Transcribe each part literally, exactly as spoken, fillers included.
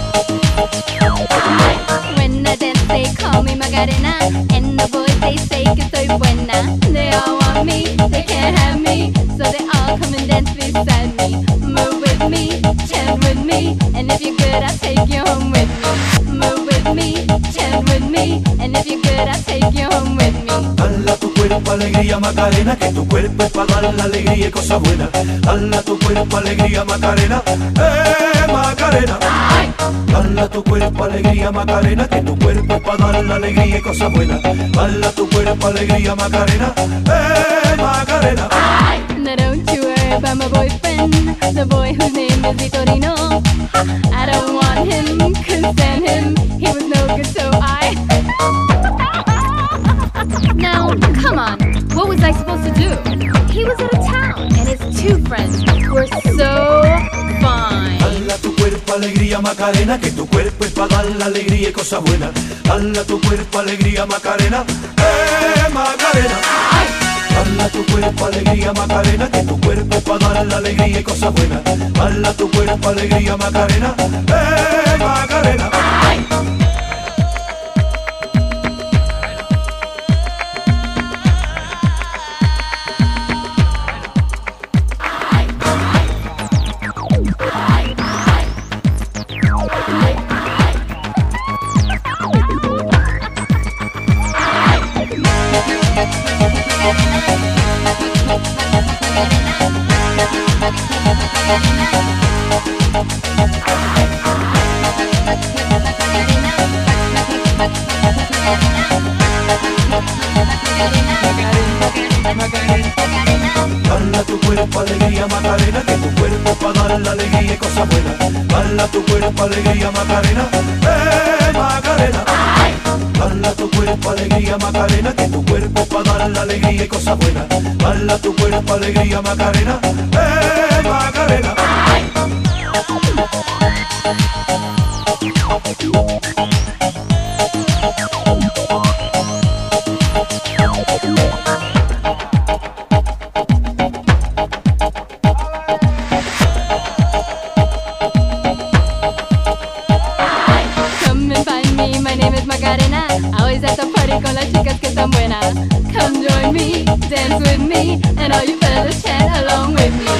When I dance, they call me Macarena, and the boys they say que soy buena. They all want me, they can't have me, so they all come and dance beside me. Move with me, chant with me, and if you're good, I'll take you home with me. Move with me, chant with me, and if you're good, I'll take you home with me. Dala tu cuerpo alegría Macarena, que tu cuerpo es para dar la alegría y cosas buenas. Dala tu cuerpo alegría Macarena, eh Macarena. Dala tu cuerpo alegría Macarena, que tu cuerpo es para dar la alegría y cosas buenas. Dala tu cuerpo alegría Macarena, eh Macarena. Now don't you worry about my boyfriend, the boy whose name is Vitorino. I don't want him, couldn't stand him, he was no good, so I... Now, come on, what was I supposed to do? He was out of town, and his two friends were so fine. Dala tu cuerpo alegría Macarena, que tu cuerpo es para dar la alegría y cosas buenas. Dala tu cuerpo alegría Macarena, eh Macarena. Dala tu cuerpo alegría Macarena, que tu cuerpo es para dar la alegría y cosas buenas. Dala tu cuerpo alegría Macarena, eh Macarena. Dala tu cuerpo alegría Macarena, que tu cuerpo es para dar la alegría y cosas buenas. Dala tu cuerpo alegría Macarena, eh Macarena. Dala tu cuerpo alegría Macarena, que tu cuerpo es para dar la alegría y cosas buenas. Dala tu cuerpo alegría Macarena, eh Macarena. Come and find me, my name is Macarena. Always at the party con las chicas que están buenas. Come join me, dance with me, and all you fellas chat along with me.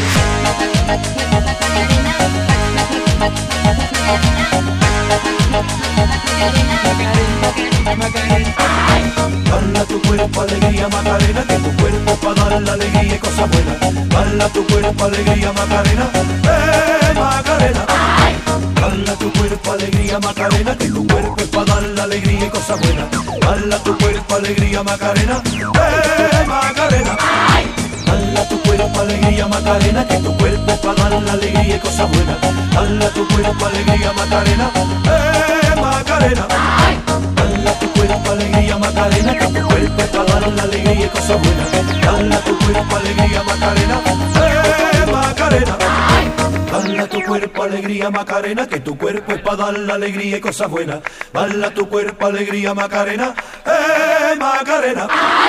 Dala tu cuerpo alegría Macarena, que tu cuerpo es para dar la alegría y cosas buenas. Dala tu cuerpo alegría Macarena, eh Macarena. Dala tu cuerpo alegría Macarena, que tu cuerpo es para dar la alegría y cosas buenas. Dala tu cuerpo alegría Macarena, eh Macarena. Dala tu cuerpo alegría Macarena, que tu cuerpo es para dar la alegría y cosas buenas. Dala tu cuerpo alegría Macarena, eh Macarena. Dala tu cuerpo alegría Macarena, que tu cuerpo es para dar la alegría y cosas buenas. Dala tu cuerpo alegría Macarena, eh Macarena. Dala tu cuerpo alegría Macarena, que tu cuerpo es para dar la alegría y cosas buenas. Dala tu cuerpo alegría Macarena, eh Macarena.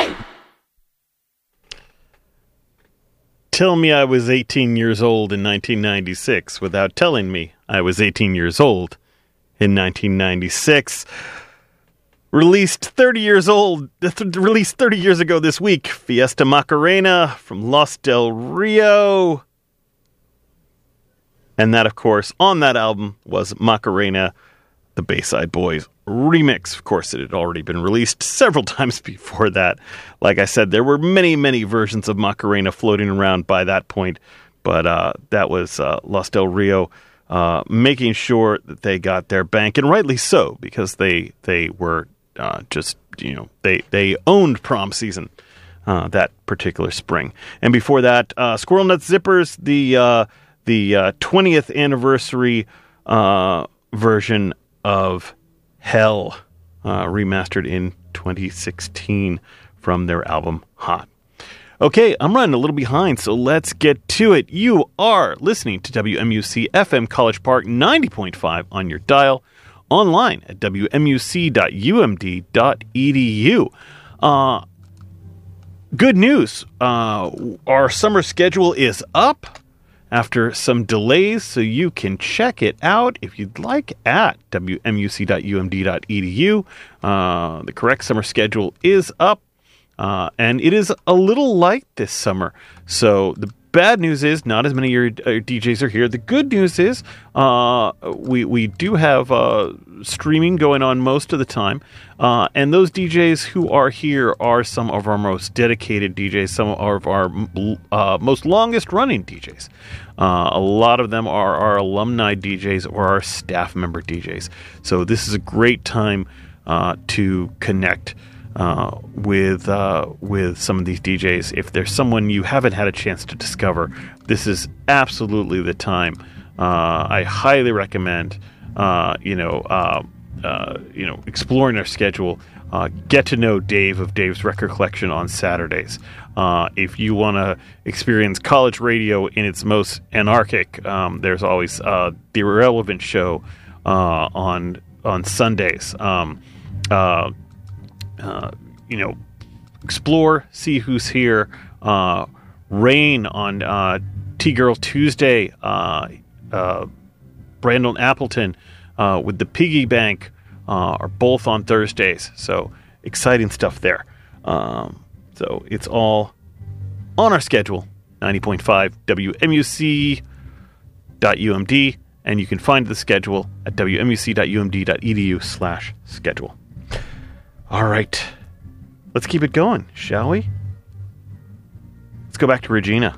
Tell me I was eighteen years old in nineteen ninety-six without telling me I was eighteen years old in nineteen ninety-six. Released thirty years old, th- released thirty years ago this week, Fiesta Macarena from Los Del Rio. And that, of course, on that album was Macarena, the Bayside Boys remix. Of course, it had already been released several times before that. Like I said, there were many, many versions of Macarena floating around by that point. But uh, that was uh, Los Del Rio uh, making sure that they got their bank, and rightly so, because they they were uh, just, you know, they, they owned prom season uh, that particular spring. And before that, uh, Squirrel Nut Zippers, the... Uh, the uh, twentieth anniversary uh, version of Hell, uh, remastered in twenty sixteen from their album Hot. Okay, I'm running a little behind, so let's get to it. You are listening to W M U C F M College Park ninety point five on your dial, online at w m u c dot u m d dot e d u. Uh, good news, uh, our summer schedule is up. after some delays, so you can check it out if you'd like at w m u c dot u m d dot e d u. Uh, the correct summer schedule is up, uh, and it is a little light this summer. So the bad news is not as many of your uh, D Js are here. The good news is uh, we we do have uh, streaming going on most of the time, uh, and those D Js who are here are some of our most dedicated D Js, some of our uh, most longest running D Js. Uh, a lot of them are our alumni D Js or our staff member D Js. So this is a great time uh, to connect Uh, with uh, with some of these D Js. If there's someone you haven't had a chance to discover, this is absolutely the time. Uh, I highly recommend, uh, you know, uh, uh, you know, exploring our schedule. Uh, get to know Dave of Dave's Record Collection on Saturdays. Uh, if you want to experience college radio in its most anarchic, um, there's always uh, the Irrelevant Show uh, on on Sundays. Um, uh, Uh, you know, explore, see who's here. Uh, Rain on uh, T-Girl Tuesday. Uh, uh, Brandon Appleton uh, with the Piggy Bank uh, are both on Thursdays. So exciting stuff there. Um, so it's all on our schedule. ninety point five W M U C dot U M D. And you can find the schedule at W M U C dot U M D dot E D U slash schedule. All right, let's keep it going, shall we? Let's go back to Regina.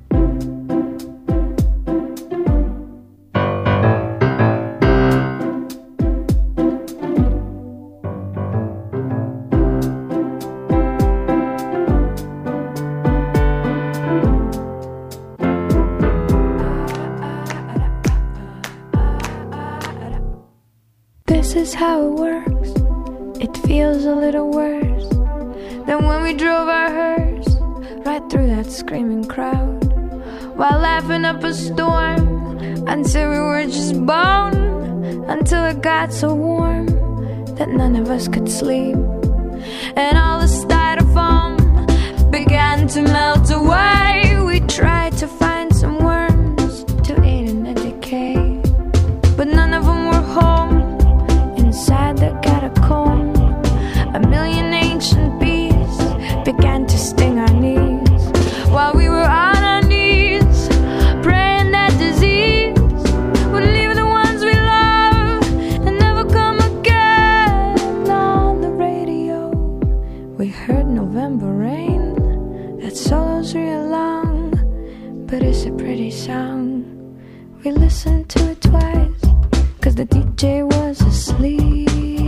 This is how it works. It feels a little worse than when we drove our hearse right through that screaming crowd, while laughing up a storm until we were just bone, until it got so warm that none of us could sleep, and all the styrofoam began to melt away. We tried to find some worms to aid in the decay, but none of them were home inside the catacomb. A million ancient bees began to sting our knees, while we were on our knees, praying that disease would leave the ones we love and never come again. On the radio, we heard November Rain. That solo's real long, but it's a pretty song. We listened to it twice, cause the D J was asleep.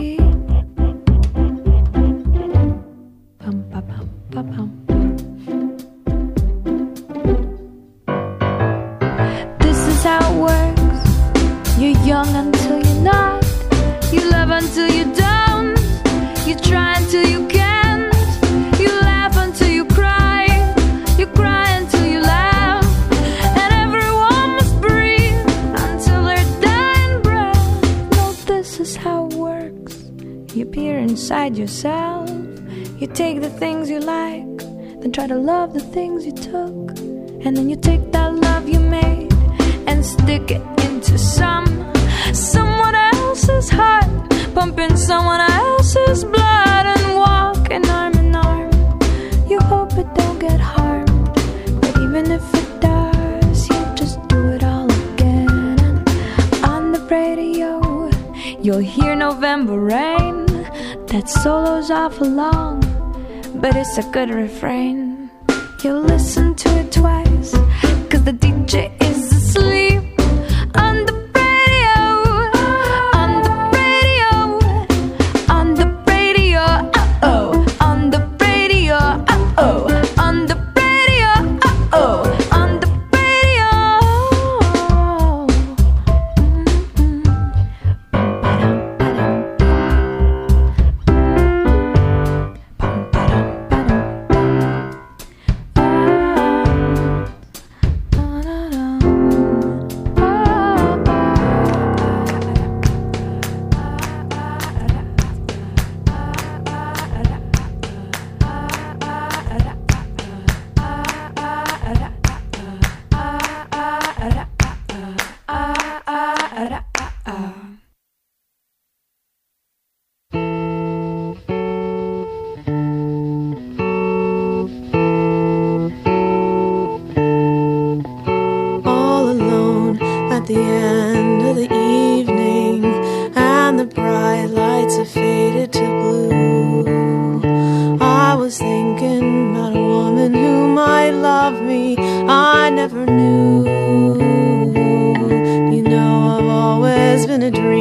This is how it works. You're young until you're not. You love until you don't. You try until you can't. You laugh until you cry. You cry until you laugh. And everyone must breathe until their dying breath. No, this is how it works. You peer inside yourself. You take the things you like, then try to love the things you took, and then you take that love you made and stick it into some someone else's heart, pumping someone else's blood, and walking arm in arm. You hope it don't get harmed, but even if it does, you just do it all again. And on the radio, you'll hear November Rain. That solo's awful long, but it's a good refrain. You listen to it twice, cause the D J is asleep. On the radio, on the radio, on the radio, uh-oh. On the radio, uh-oh. On the radio, uh-oh. On the radio.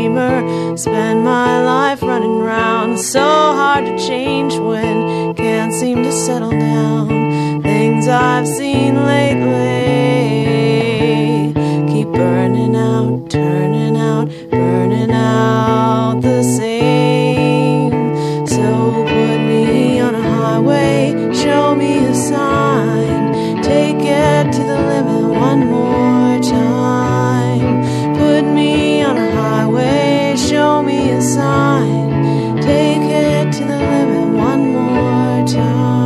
dreamer. Spend my life running round. So hard to change when can't seem to settle down. Things I've seen lately keep burning out, turning out, burning out the same. So put me on a highway, show me a sign, take it to the limit one more time. Put me on a highway, show me a sign, take it to the limit one more time.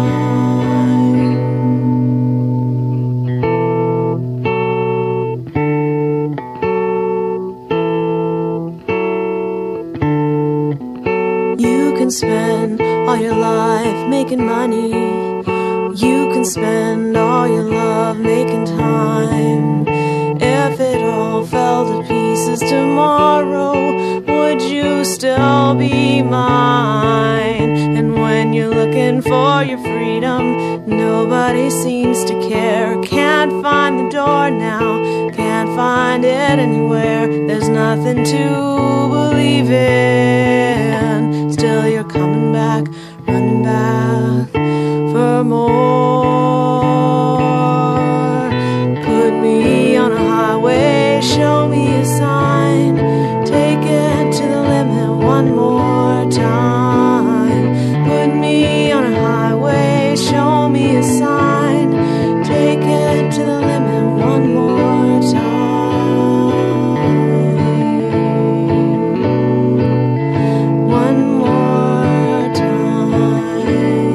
You can spend all your life making money. You can spend all your love making time. If it all fell to pieces tomorrow, would you still be mine? And when you're looking for your freedom, nobody seems to care. Can't find the door now, can't find it anywhere. There's nothing to believe in. Still you're coming back, running back for more. Put me on a highway, show me a sign, take it to the limit one more time. Put me on a highway, show me a sign, take it to the limit one more time. One more time.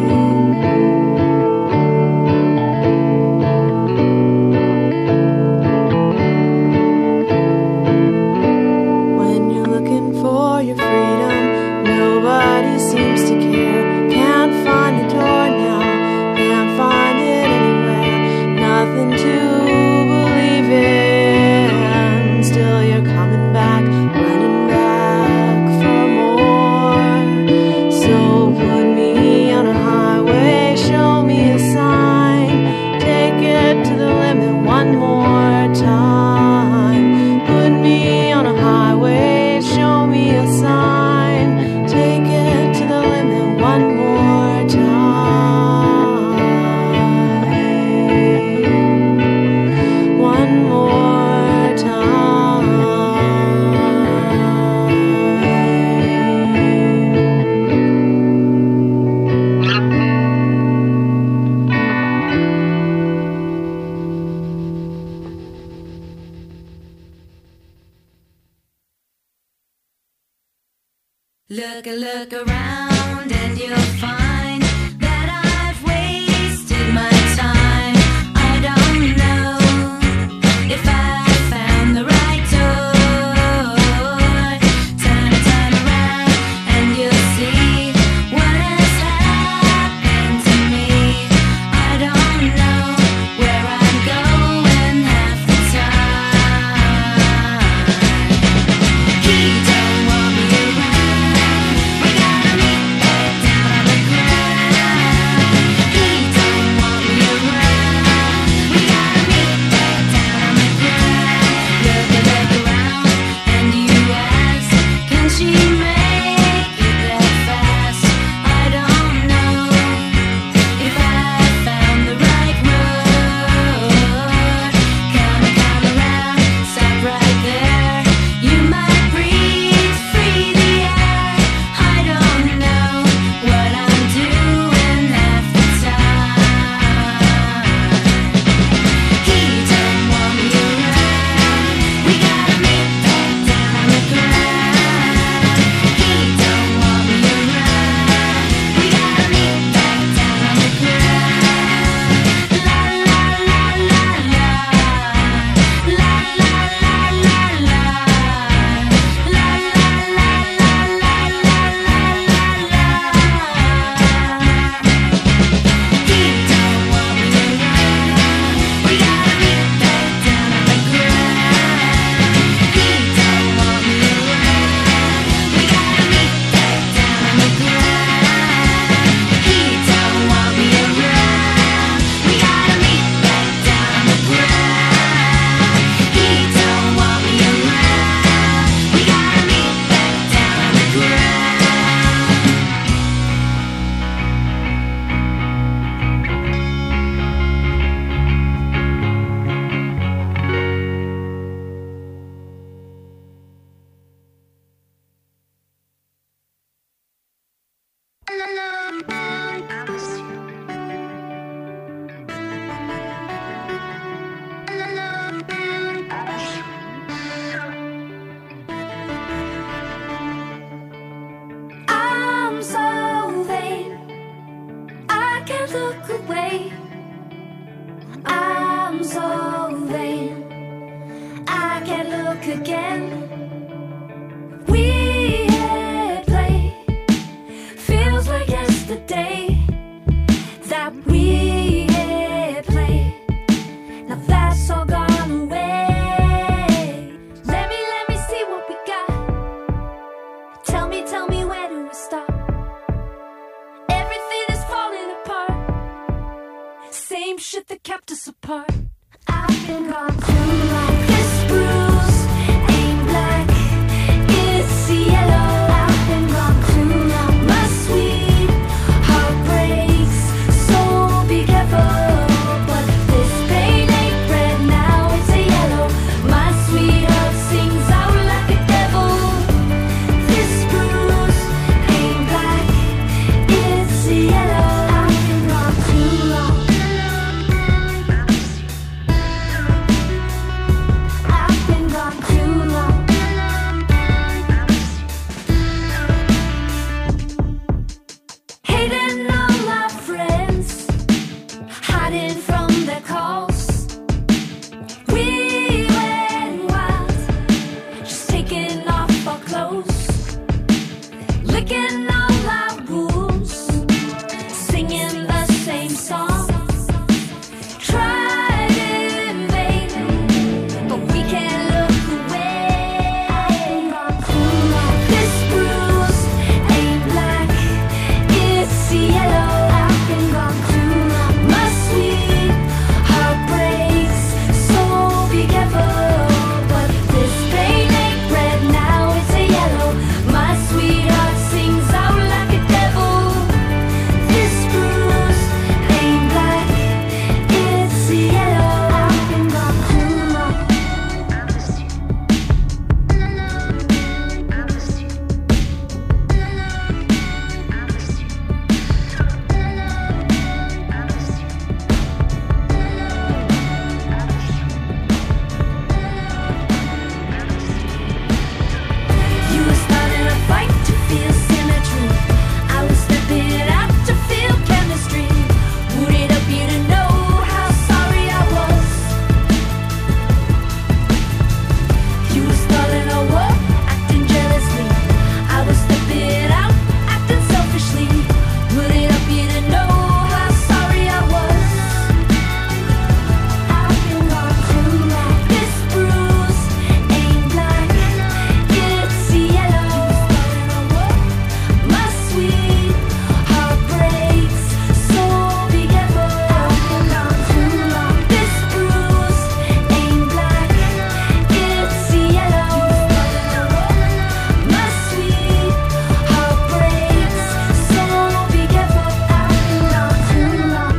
When you're looking for your freedom, nobody seems to care. Can't find the door now, can't find it anywhere. Nothing to believe in. Still you're coming back, running back for more. So put me on a highway, show me a sign, take it to the limit one more time. Put me on a highway, show me a sign, take it to the limit one more time. One more time. Look, look around and you'll find that I've wasted my time. I don't know if I found the right door. Turn, turn around and you'll see what has happened to me. I don't know where I'm going half the time. He don't want me around. We gotta meet back down on the ground. He don't want me around. We gotta meet back down on the ground. Look, look around and you ask, can she make it that fast? I don't know if I found the right road. Come, come around, stop right there. You might breathe free the air. I don't know what I'm doing half the time. He don't want me around. We gotta meet back down on the ground. look away. I'm so vain. I can't look again. We had played. Feels like yesterday that we had played. Now that's all gone away. Let me, let me see what we got. Tell me, tell me where do we start? Everything is falling apart. Same shit that kept us apart. I've been gone too long. This bruise ain't black, it's yellow. I've been gone too long. My sweet heart breaks, so be careful. But this pain ain't red now, it's a yellow. My sweetheart sings out like a devil. This bruise ain't black, it's yellow. I've been gone too long. I've been gone too long. Hating all our friends, hiding from their calls. We went wild, just taking off our clothes, licking all our wounds, singing the same song. Tried in vain, but we can't look away. This bruise ain't black, it's yellow. I've been gone too long. My sweet heart breaks, so be careful. But this pain ain't red now, it's a yellow. My sweetheart sings out like a devil. This bruise ain't black, it's yellow. I've been gone too long. You were starting a fight to feel symmetry. I was stepping out to feel chemistry. Would it up you to know how sorry I was? You were starting a war, acting jealously. I was stepping out, acting selfishly. Would it up you to know how sorry I was? I've been gone too long. This bruise ain't black, it's yellow. My sweet heart breaks, so be careful. I've been gone too long. This bruise ain't black, it's yellow. My sweet heart breaks, so be careful. I've been gone too long.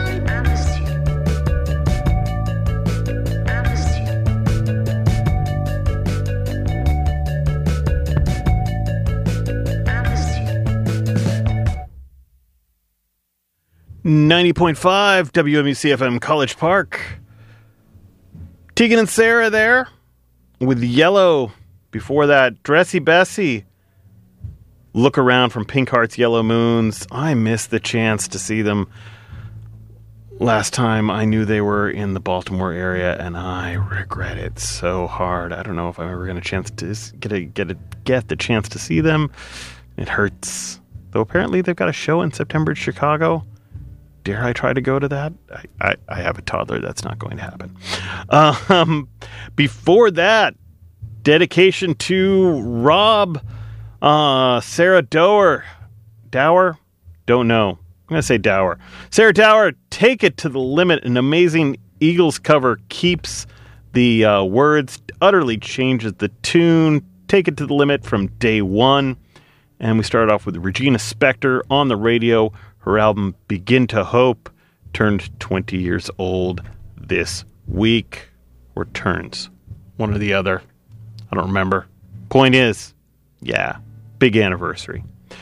ninety point five W M U C F M College Park. Tegan and Sarah there with Yellow. Before that, Dressy Bessie. Look Around from Pink Heart's Yellow Moons. I missed the chance to see them last time. I knew they were in the Baltimore area, and I regret it so hard. I don't know if I'm ever going to chance to s- get a, get a, get the chance to see them. It hurts. Though apparently they've got a show in September in Chicago. Dare I try to go to that? I, I, I have a toddler. That's not going to happen. Um, before that, dedication to Rob, uh, Sarah Dower. Dower? Don't know. I'm going to say Dower. Sarah Dower, Take It to the Limit. An amazing Eagles cover keeps the uh, words, utterly changes the tune. Take It to the Limit from day one. And we started off with Regina Spektor on the radio. Her album Begin to Hope turned twenty years old this week. Or turns. One or the other. I don't remember. Point is, yeah, big anniversary.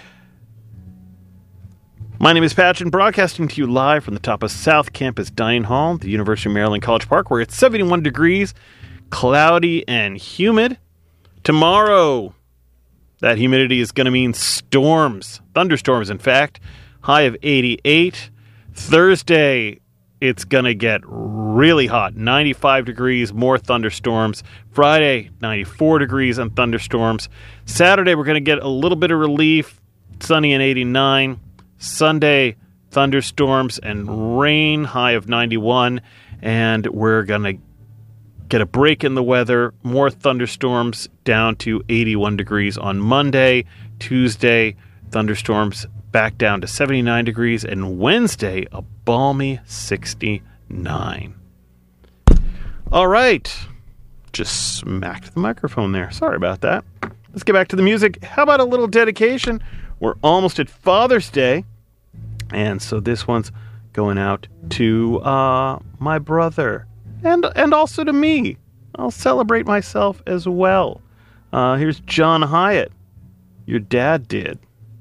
My name is Patchen, broadcasting to you live from the top of South Campus Dining Hall, the University of Maryland College Park, where it's seventy-one degrees, cloudy and humid. Tomorrow, that humidity is going to mean storms, thunderstorms, in fact. High of eighty-eight. Thursday, it's going to get really hot. ninety-five degrees, more thunderstorms. Friday, ninety-four degrees and thunderstorms. Saturday, we're going to get a little bit of relief, sunny and eighty-nine. Sunday, thunderstorms and rain, high of ninety-one. And we're going to get a break in the weather, more thunderstorms, down to eighty-one degrees on Monday. Tuesday, thunderstorms back down to seventy-nine degrees. And Wednesday, a balmy sixty-nine. All right. Just smacked the microphone there. Sorry about that. Let's get back to the music. How about a little dedication? We're almost at Father's Day. And so this one's going out to uh, my brother. And, and also to me. I'll celebrate myself as well. Uh, here's John Hyatt. Your dad did.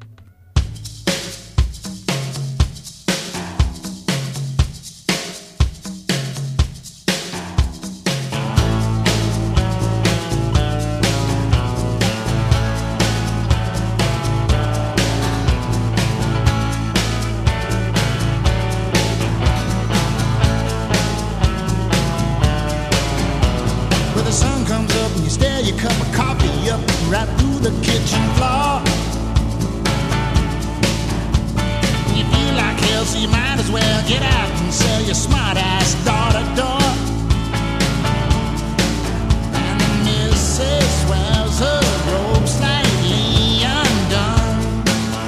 When the sun comes up and you stare your cup of coffee up right through the kitchen floor. And you feel like hell, so you might as well get out and sell your smart ass door to door. And the missus wears her robe slightly undone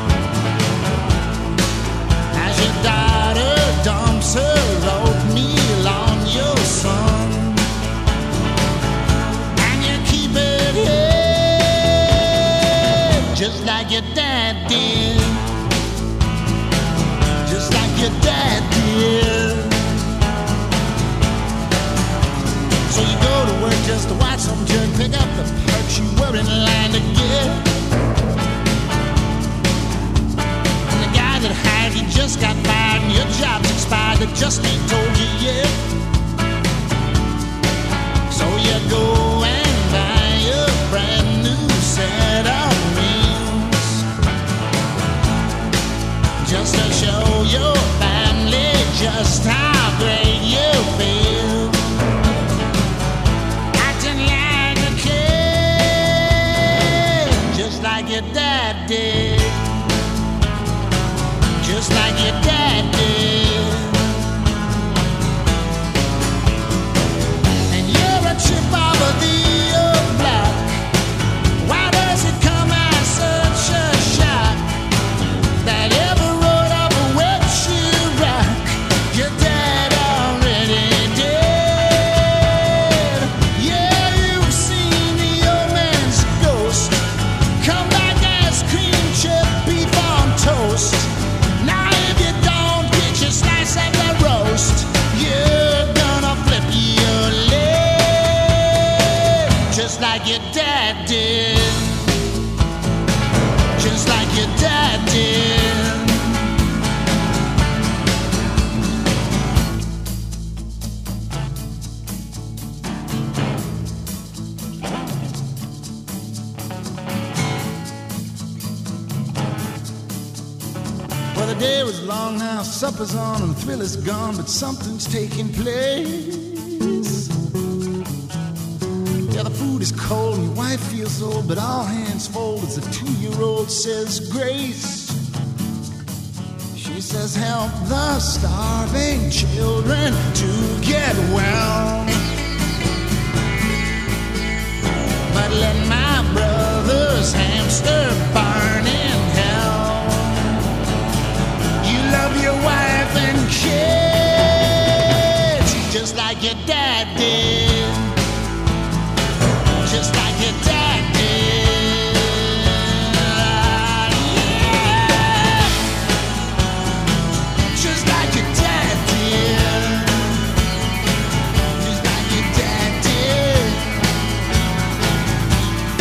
as your daughter dumps her oatmeal on your son. Just like your dad did. Just like your dad did. So you go to work just to watch some jerk pick up the parts you were in line to get. And the guy that hired you just got fired and your job's expired, they just ain't told you yet. So you go and buy a brand new set of just to show your family just how great you feel. Acting like a kid, just like your dad did. Just like your dad did. And you're a chip over the old block. Why does it come as such a shock that every your dad did. Just like your dad did. Well, the day was long now, supper's on and the thrill is gone, but something's taking place. Yeah, the food is cold and your wife feels old, but all hands fold as the two-year-old says grace. She says, help the starving children to get well, but let my brother's hamster burn in hell. You love your wife and kids just like your dad did. Just like your dad did. Yeah. Just like your dad did. Just like your dad did.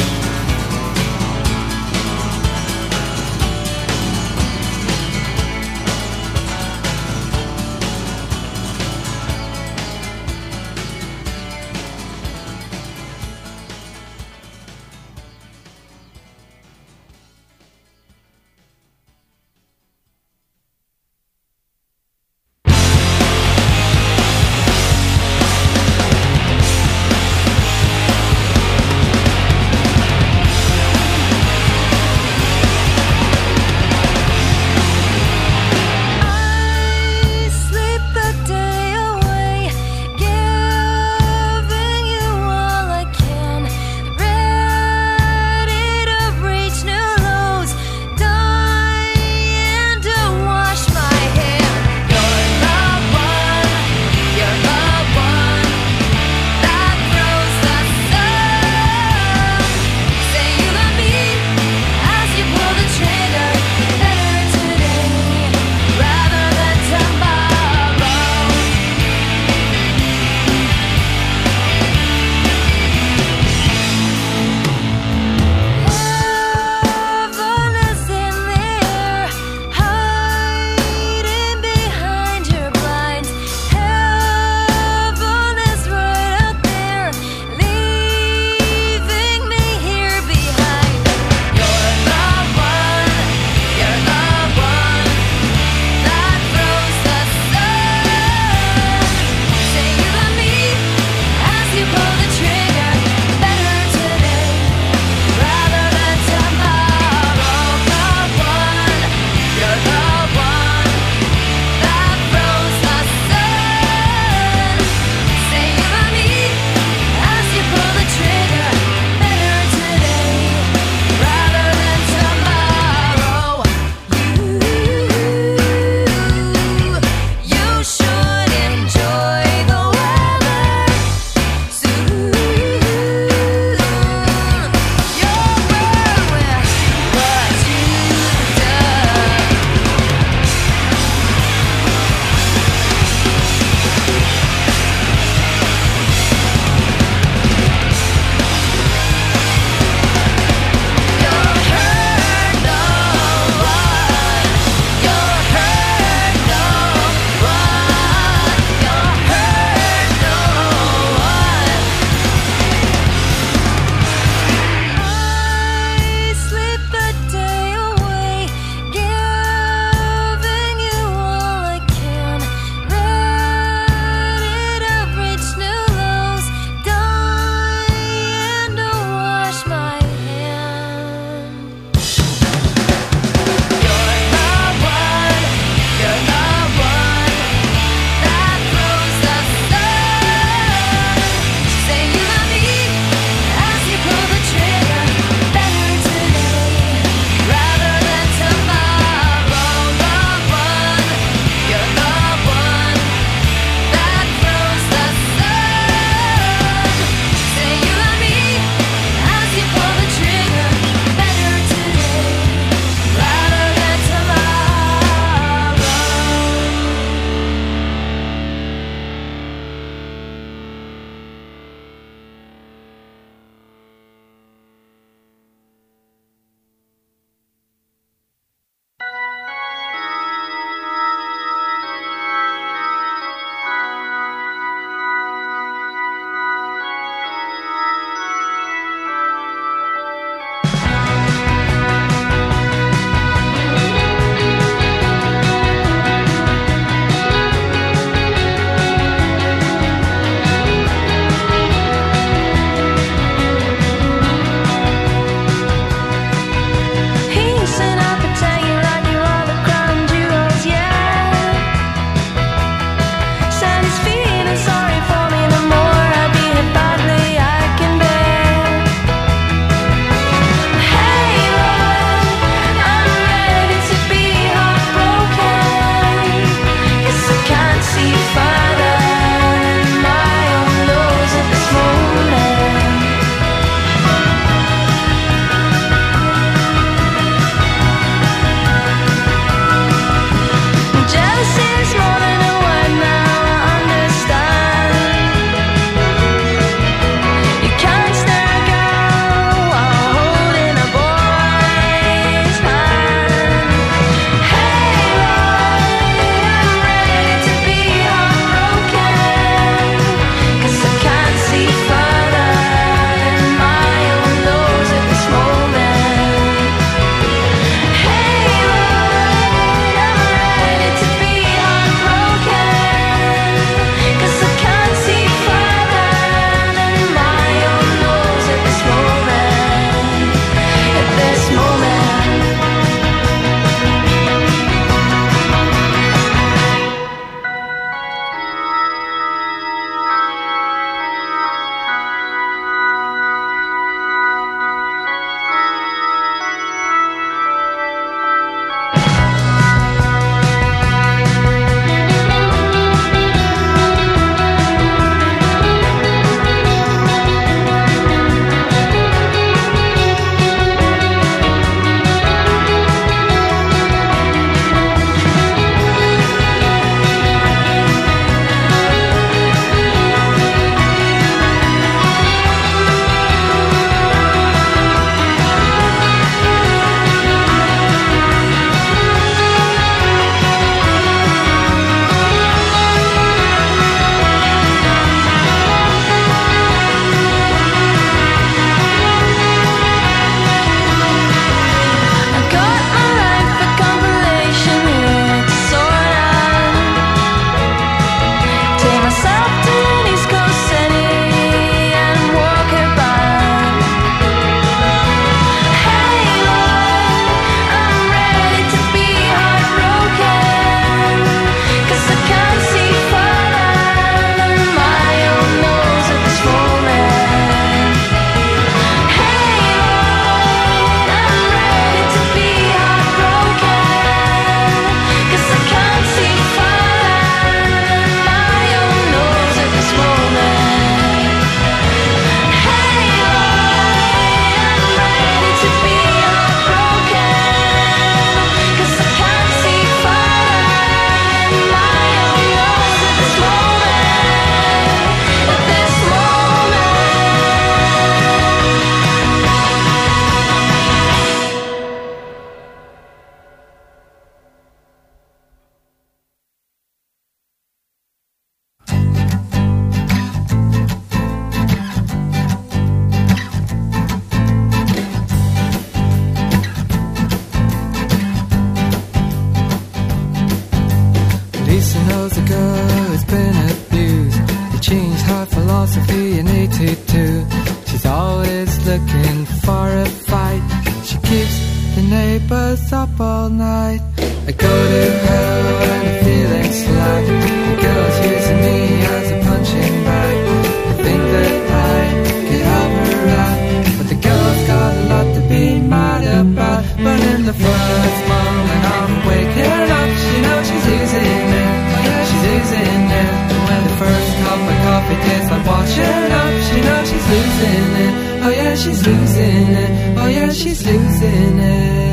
the neighbors up all night. I go to hell when I'm feeling slack. The girl's using me as a punching bag. I think that I could help her out, but the girl's got a lot to be mad about. But in the first moment of waking up, she knows she's losing it. Oh yeah, she's losing it. And when the first cup of coffee tastes like washing up, she knows she's losing it. Oh yeah, she's losing it. Oh yeah, she's losing it.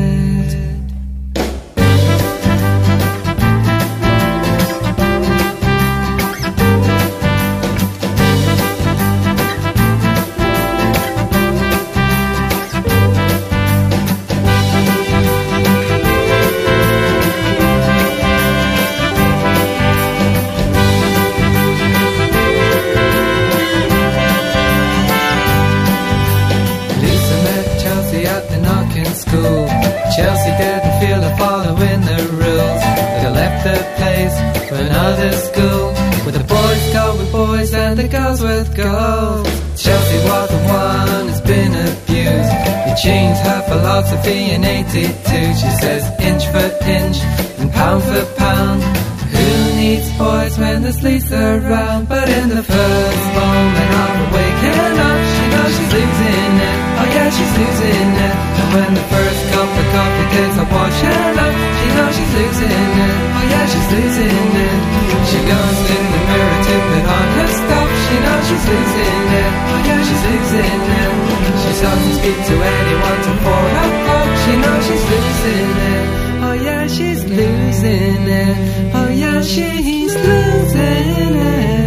Chelsea didn't feel like following the rules. They left the place for another school, where the boys go with boys and the girls with girls. Chelsea was the one who's been abused. We changed her philosophy in eighty-two. She says inch for inch and pound for pound. Who needs boys when there's Lisa around? But in the first moment of waking up, she knows she's losing it. Oh yeah, she's losing it. And when the first cup of coffee tastes like washing up, she knows she's losing it. Oh yeah, she's losing it. She goes to the mirror to put on her stuff. She knows she's losing it. Oh yeah, she's losing it. She doesn't speak to anyone to pour her cup. She knows she's losing it. Oh yeah, she's losing it. Oh yeah, she's losing it.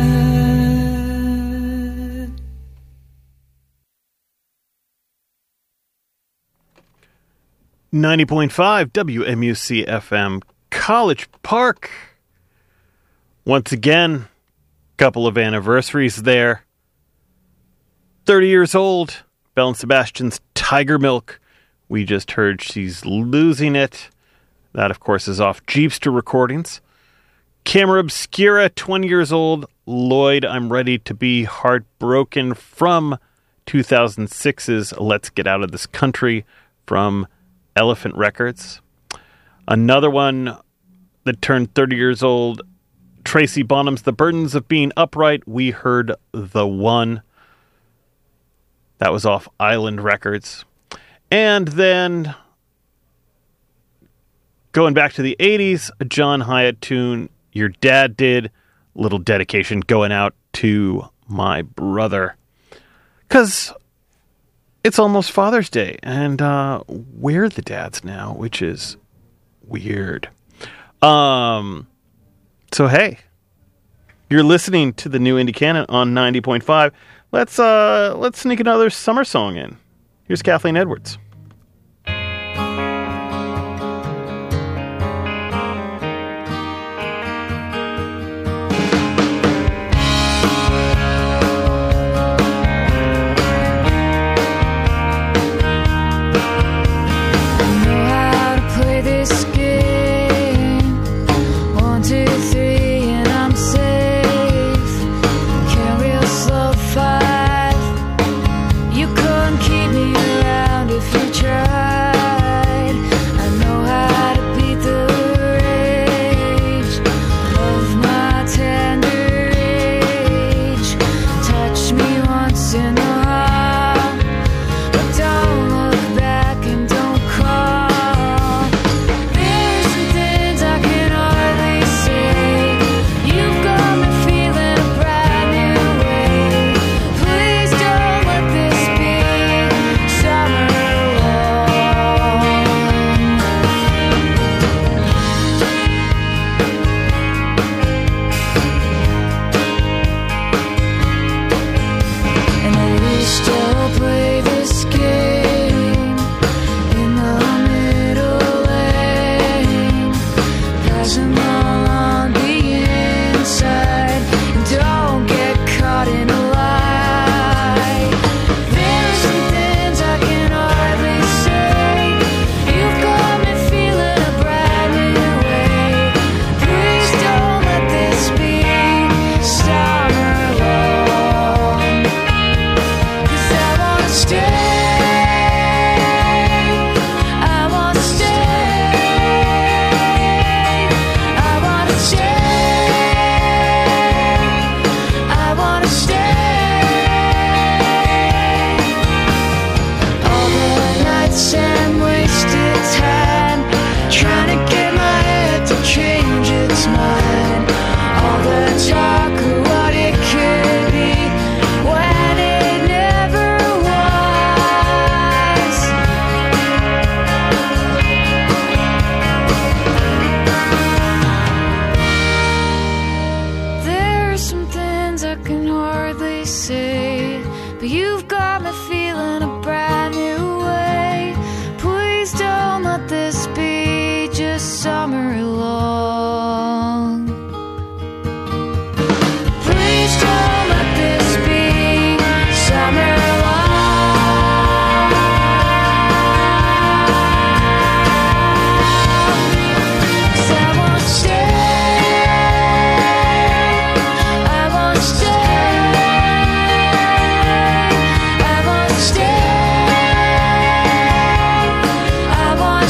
ninety point five W M U C F M, College Park. Once again, couple of anniversaries there. thirty years old, Belle and Sebastian's Tiger Milk. We just heard She's Losing It. That, of course, is off Jeepster Recordings. Camera Obscura, twenty years old, Lloyd, I'm Ready to Be Heartbroken, from two thousand six's Let's Get Out of This Country, from Elephant Records. Another one that turned thirty years old, Tracy Bonham's The Burdens of Being Upright. We heard The One. That was off Island Records. And then, going back to the eighties, a John Hyatt tune, Your Dad Did. Little dedication going out to my brother. Because it's almost Father's Day, and uh, we're the dads now, which is weird. Um, so hey, you're listening to the new Indie Canon on ninety point five. Let's uh, let's sneak another summer song in. Here's Kathleen Edwards. If you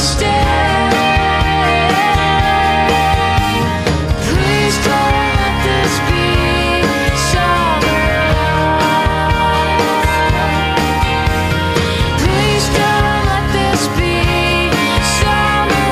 stay. Please don't let this be summer love. Please don't let this be summer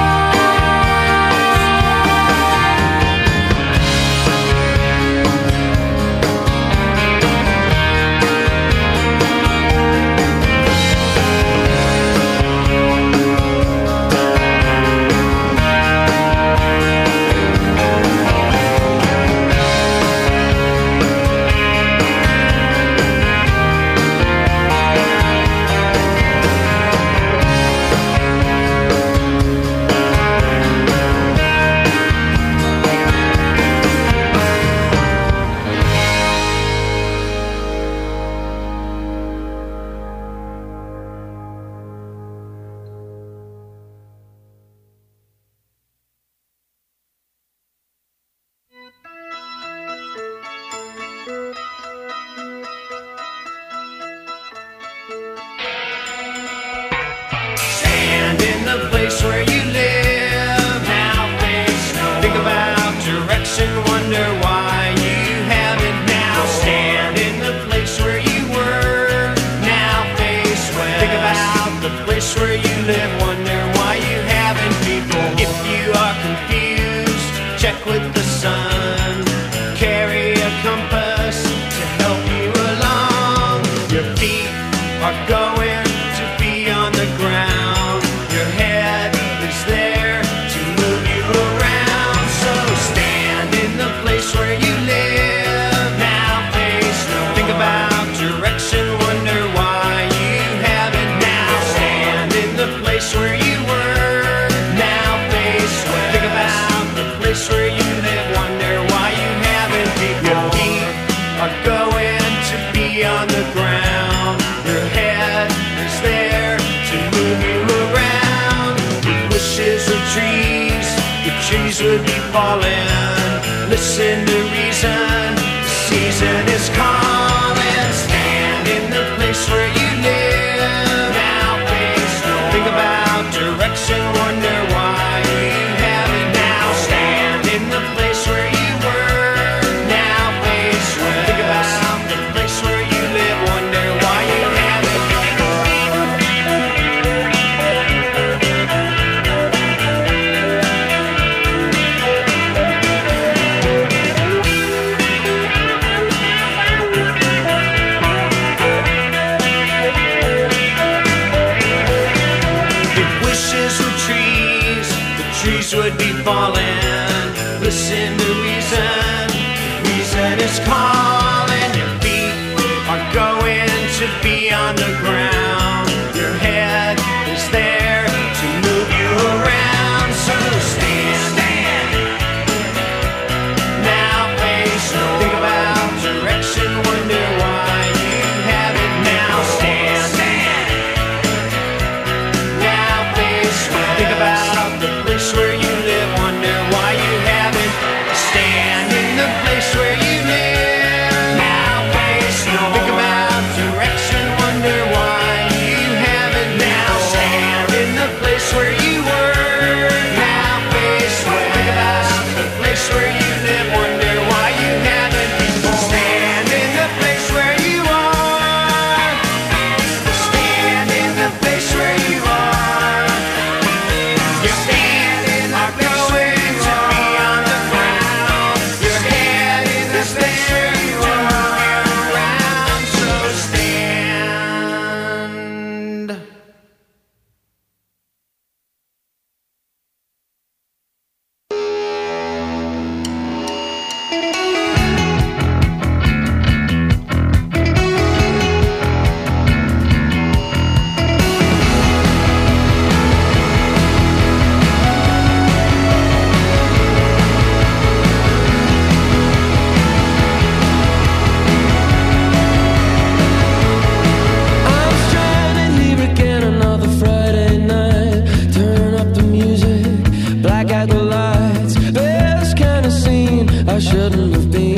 Stand in the place where you live. Now face no. Think about direction. Wonder why you haven't now. Stand in the place where you were. Now face west. Think about the place where you live. Wonder why you haven't before. If you are confused, check with the sun. Carry a compass to help you along. Your feet are going to be on the ground. Your head is there to move you around. So stand in the place where you live. Now face no. Think about direction. Wonder why you haven't now. Stand in the place where you were. Now face west. Think about the place where you live. Wonder why you haven't before. Your feet are going to be on the ground. Your head is there to move you around. With wishes of trees, the trees would be falling. Listen to reason, the season is calling. Stand in the place where you live. Now face no. Think about direction. Wonder why you haven't now. Stand in the place where you were. Now face west. Think about the place where you live. Wonder why you haven't. If wishes were trees, the trees would be falling. Listen to reason, reason is calling. Your feet are going to be on the ground. Your head is there to move you around. So stand, stand. Now face no. Think about direction. Wonder why you haven't now. Stand, stand. Now face west. Think about the place where you live. Wonder why you haven't. Stand in the place where you live. Now face no. Think about direction. Wonder why you haven't now. Stand in the place where you were. Now face west. Think about the place where you live. Wonder why you haven't before. Stand in the place where you are. Stand in the place where you are. Your feet are going to be on the ground. Your head is there to move you around. So stand. I'm stranded here again another Friday night. Turn up the music, black out the lights. This kind of scene I shouldn't have been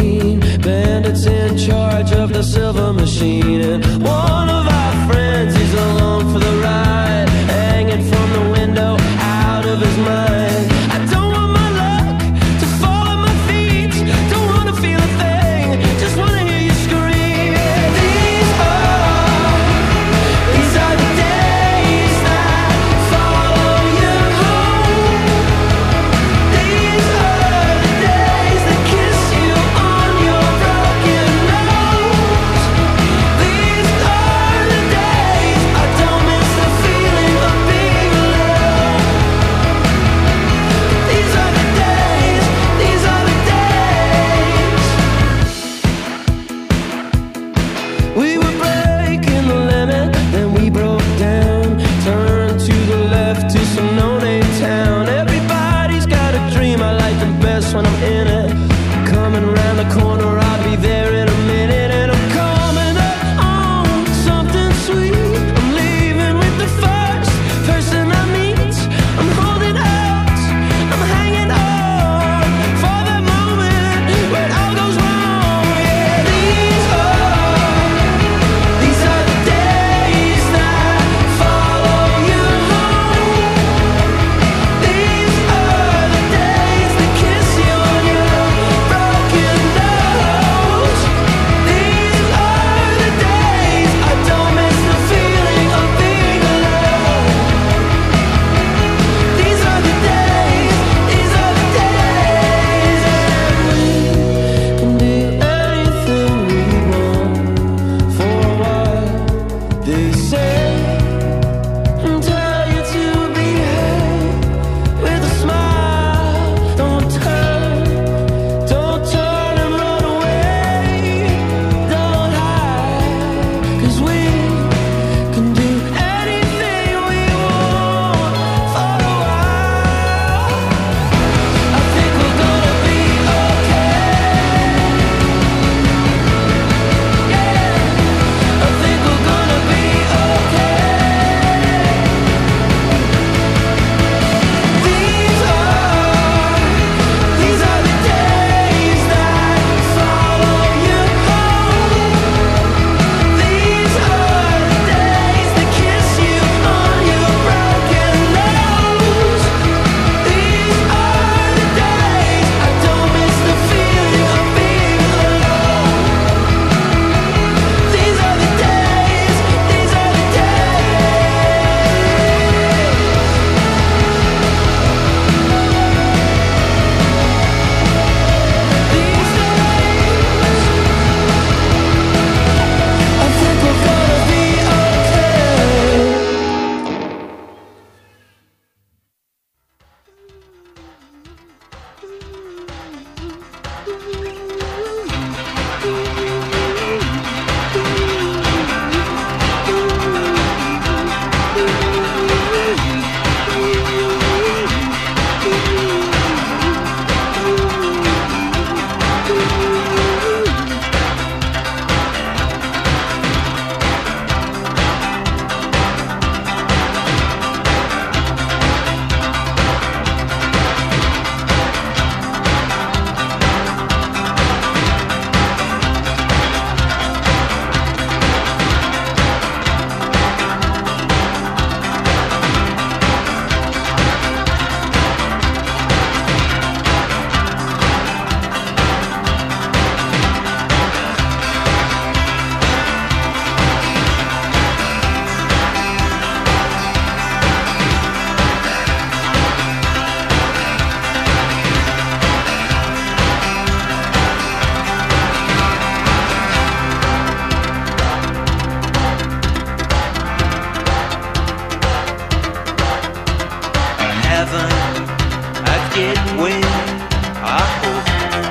heaven, I'd get where I hope.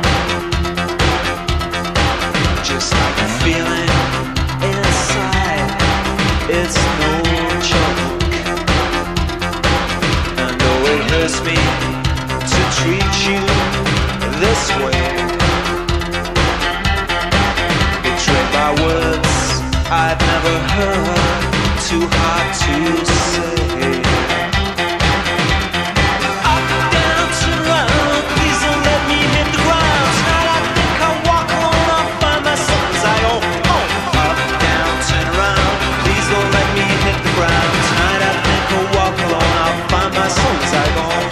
Just like a feeling inside, it's no joke. I know it hurts me to treat you this way. Betrayed by words I've never heard, too hard to say. Up, down, turn around, please don't let me hit the ground. Tonight I think I'll walk alone, I'll find myself as I go home. Up, down, turn around, please don't let me hit the ground. Tonight I think I'll walk alone, I'll find myself as I go home.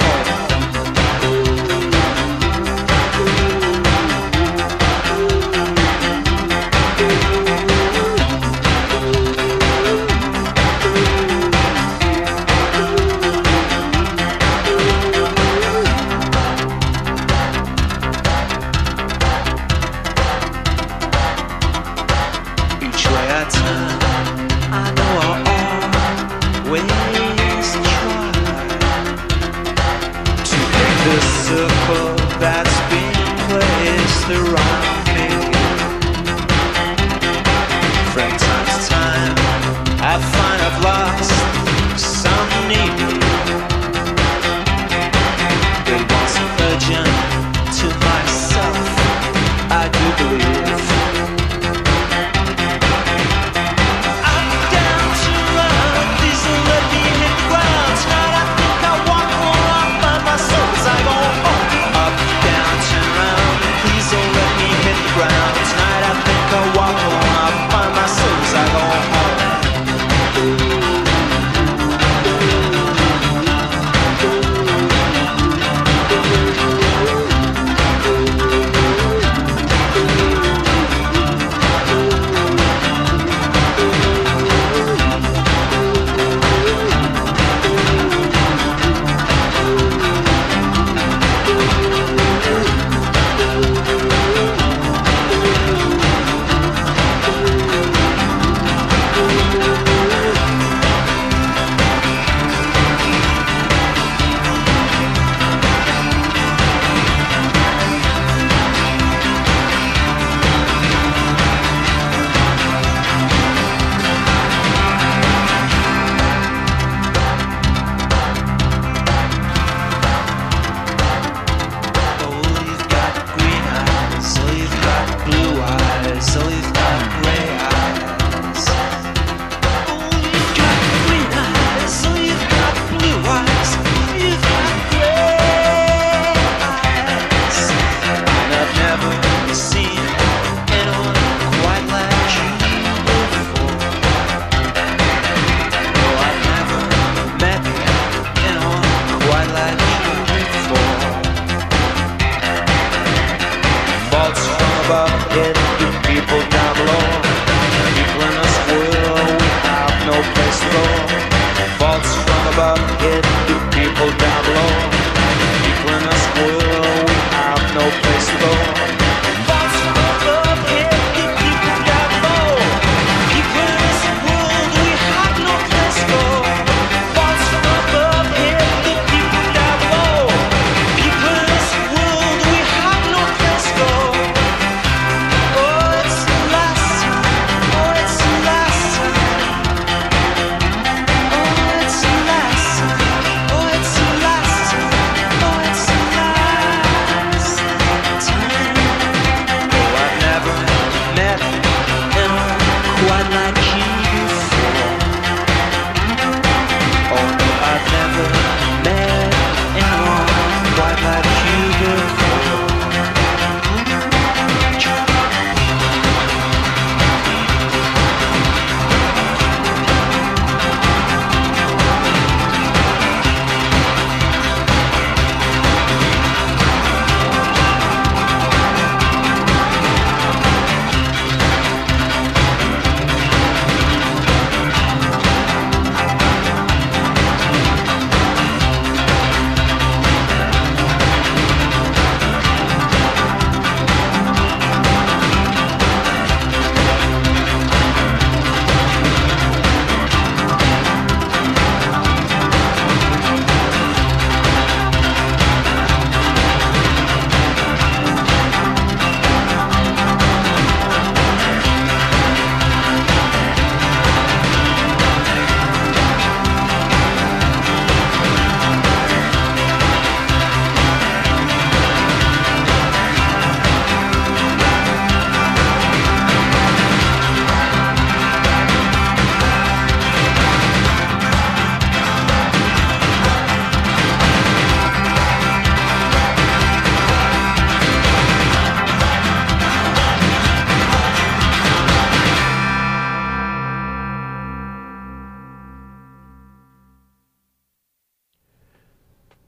Oh, it's the last time. Oh, it's the last.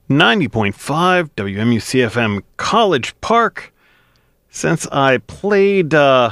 ninety point five W M U C F M College Park. Since I played, uh,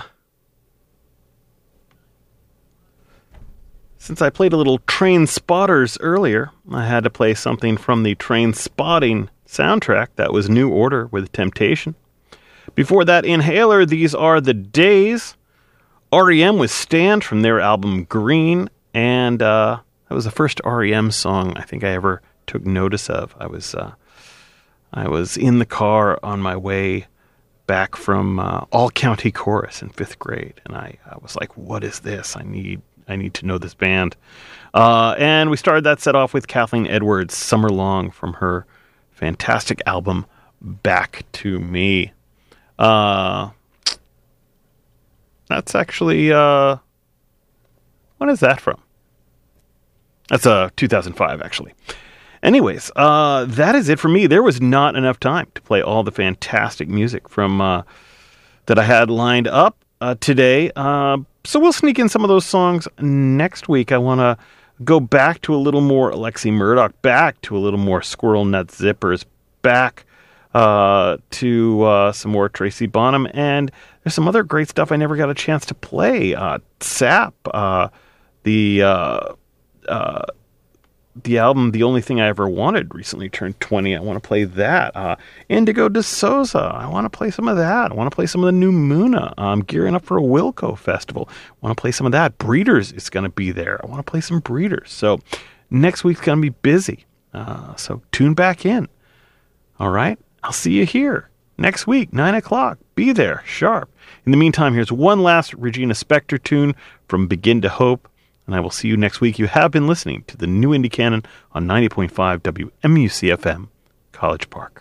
since I played a little Train Spotters earlier, I had to play something from the Train Spotting soundtrack. That was New Order with Temptation. Before that, Inhaler, These Are the Days. R E M with Stand from their album Green, and uh, that was the first R E M song I think I ever took notice of. I was uh, I was in the car on my way back from uh, All County Chorus in fifth grade, and I, I was like, "What is this? I need I need to know this band." Uh, and we started that set off with Kathleen Edwards' "Summer Long" from her fantastic album Back to Me. Uh, that's actually uh, when is that from? That's uh two thousand five, actually. Anyways, uh, that is it for me. There was not enough time to play all the fantastic music from uh, that I had lined up uh, today. Uh, so we'll sneak in some of those songs next week. I want to go back to a little more Alexi Murdoch, back to a little more Squirrel Nut Zippers, back uh, to uh, some more Tracy Bonham, and there's some other great stuff I never got a chance to play. Uh, Sap, uh, the... Uh, uh, The album, The Only Thing I Ever Wanted, recently turned twenty. I want to play that. Uh, Indigo de Souza. I want to play some of that. I want to play some of the new Muna. I'm gearing up for a Wilco festival. I want to play some of that. Breeders is going to be there. I want to play some Breeders. So next week's going to be busy. Uh, so tune back in. All right? I'll see you here next week, nine o'clock. Be there, sharp. In the meantime, here's one last Regina Spektor tune from Begin to Hope. And I will see you next week. You have been listening to the New Indie Canon on ninety point five W M U C F M, College Park.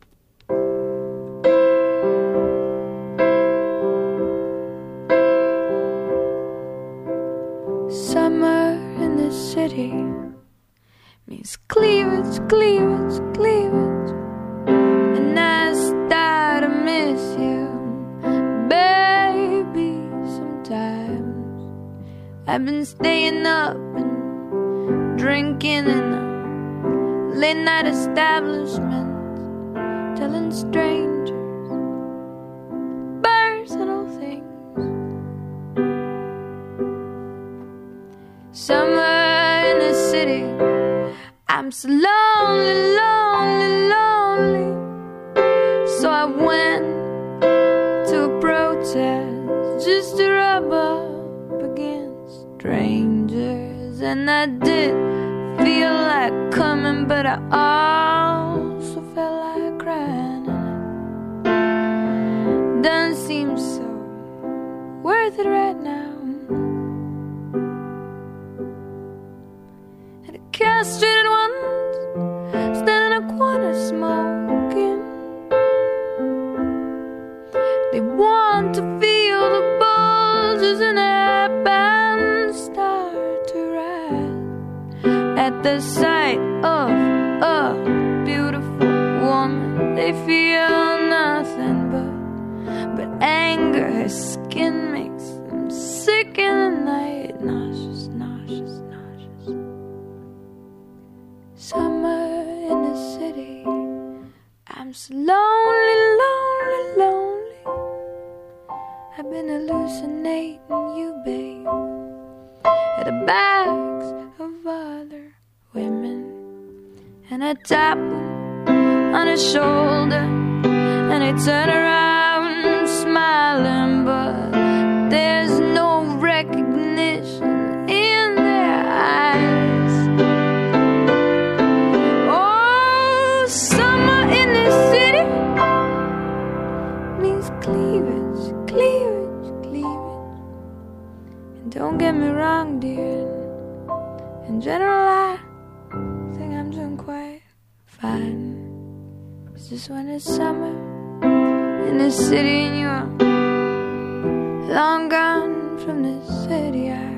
Summer in the city means cleavage, cleavage, cleavage. And I start to miss you, baby, sometimes. I've been staying up and drinking in a late night establishment, telling strangers personal things. Summer in the city, I'm so lonely, lonely, lonely. So I went to a protest just to rub up strangers, and I did feel like coming, but I also felt like crying, and it doesn't seem so worth it right now. At a castrated ones, standing in a corner smoking, they want to feel the bulges in their back start to rise at the sight of a beautiful woman. They feel nothing but but anger. Her skin makes them sick in the night, nauseous, nauseous, nauseous. Summer in the city, I'm so lonely, lonely, lonely. I've been hallucinating you, babe, at the backs of other women, and I tap them on his shoulder, and they turn around smiling, but there's no recognition in their eyes. Oh, summer in this city means cleavage, cleavage, cleavage. And don't get me wrong, dear, in general I think I'm doing quite fine. It's just when it's summer in the city and you're long gone from the city, I